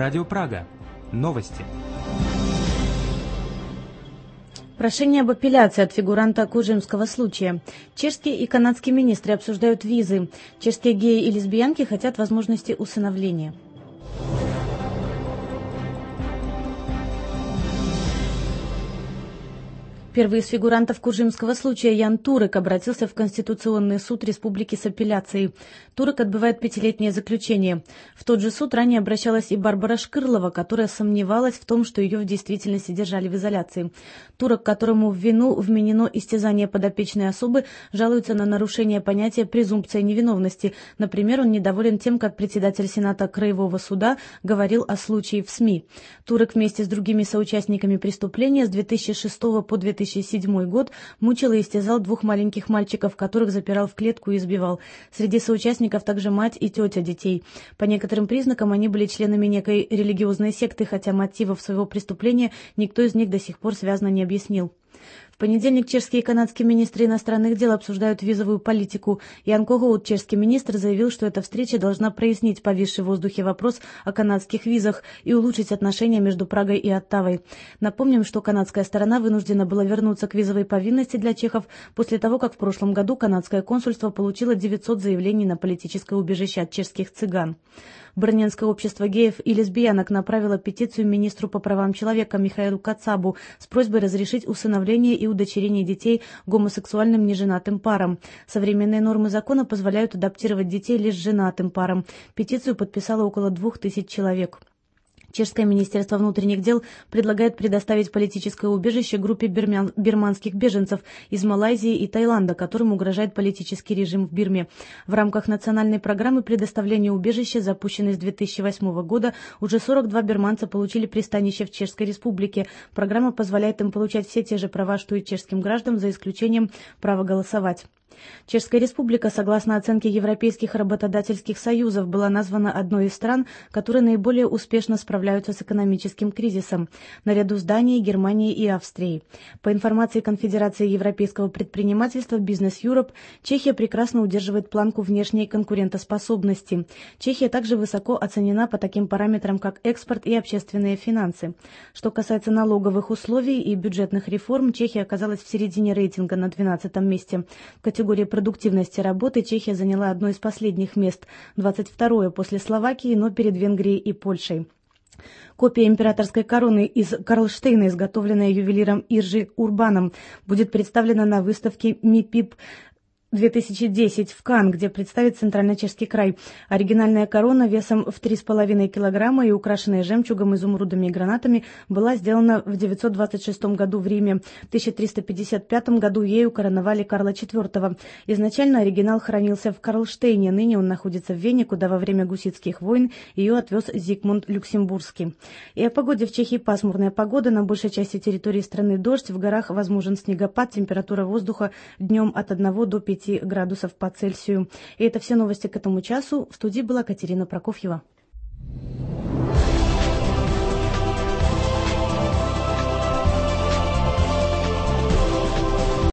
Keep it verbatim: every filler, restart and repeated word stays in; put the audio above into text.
Радио Прага. Новости. Прошение об апелляции от фигуранта кужемского случая. Чешские и канадские министры обсуждают визы. Чешские геи и лесбиянки хотят возможности усыновления. Первый из фигурантов кужемского случая Ян Турек обратился в Конституционный суд республики с апелляцией. Турек отбывает пятилетнее заключение. В тот же суд ранее обращалась и Барбара Шкырлова, которая сомневалась в том, что ее в действительности держали в изоляции. Турек, которому в вину вменено истязание подопечной особы, жалуется на нарушение понятия презумпция невиновности. Например, он недоволен тем, как председатель Сената Краевого суда говорил о случае в СМИ. Турек вместе с другими соучастниками преступления с две тысячи шестого по две тысячи седьмой год мучил и истязал двух маленьких мальчиков, которых запирал в клетку и избивал. Среди соучастников также мать и тетя детей. По некоторым признакам они были членами некой религиозной секты, хотя мотивов своего преступления никто из них до сих пор связно не объяснил. В понедельник чешские и канадские министры иностранных дел обсуждают визовую политику. Ян Когоут, чешский министр, заявил, что эта встреча должна прояснить повисший в воздухе вопрос о канадских визах и улучшить отношения между Прагой и Оттавой. Напомним, что канадская сторона вынуждена была вернуться к визовой повинности для чехов после того, как в прошлом году канадское консульство получило девятьсот заявлений на политическое убежище от чешских цыган. Брненское общество геев и лесбиянок направило петицию министру по правам человека Михаилу Кацабу с просьбой разрешить усыновление и удочерение детей гомосексуальным неженатым парам. Современные нормы закона позволяют адаптировать детей лишь женатым парам. Петицию подписало около двух тысяч человек. Чешское министерство внутренних дел предлагает предоставить политическое убежище группе бирмян, бирманских беженцев из Малайзии и Таиланда, которым угрожает политический режим в Бирме. В рамках национальной программы предоставления убежища, запущенной с две тысячи восьмого года, уже сорок два бирманца получили пристанище в Чешской Республике. Программа позволяет им получать все те же права, что и чешским гражданам, за исключением права голосовать. Чешская Республика, согласно оценке европейских работодательских союзов, была названа одной из стран, которые наиболее успешно справляются с экономическим кризисом, наряду с Данией, Германией и Австрией. По информации Конфедерации европейского предпринимательства Business Europe, Чехия прекрасно удерживает планку внешней конкурентоспособности. Чехия также высоко оценена по таким параметрам, как экспорт и общественные финансы. Что касается налоговых условий и бюджетных реформ, Чехия оказалась в середине рейтинга на двенадцатом месте. В категории продуктивности работы Чехия заняла одно из последних мест, двадцать второе после Словакии, но перед Венгрией и Польшей. Копия императорской короны из Карлштейна, изготовленная ювелиром Иржи Урбаном, будет представлена на выставке МИПИП две тысячи десять в Кан, где представит Центрально-Чешский край. Оригинальная корона весом в три с половиной килограмма и украшенная жемчугом, изумрудами и гранатами была сделана в девятьсот двадцать шестом году в Риме. В тысяча триста пятьдесят пятом году ею короновали Карла четвёртого. Изначально оригинал хранился в Карлштейне, ныне он находится в Вене, куда во время гуситских войн ее отвез Зигмунд Люксембургский. И о погоде в Чехии: пасмурная погода, на большей части территории страны дождь, в горах возможен снегопад, температура воздуха днем от одного до пяти градусов по Цельсию. И это все новости к этому часу. В студии была Катерина Прокофьева.